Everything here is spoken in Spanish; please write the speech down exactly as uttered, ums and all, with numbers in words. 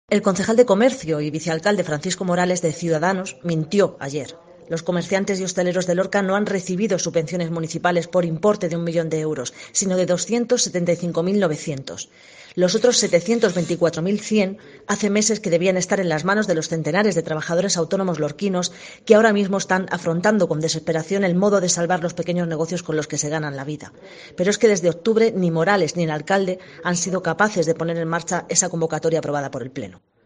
El concejal de Comercio y vicealcalde Francisco Morales, de Ciudadanos, mintió ayer. Los comerciantes y hosteleros de Lorca no han recibido subvenciones municipales por importe de un millón de euros, sino de doscientos setenta y cinco mil novecientos. Los otros setecientos veinticuatro mil cien hace meses que debían estar en las manos de los centenares de trabajadores autónomos lorquinos que ahora mismo están afrontando con desesperación el modo de salvar los pequeños negocios con los que se ganan la vida. Pero es que desde octubre ni Morales ni el alcalde han sido capaces de poner en marcha esa convocatoria aprobada por el Pleno.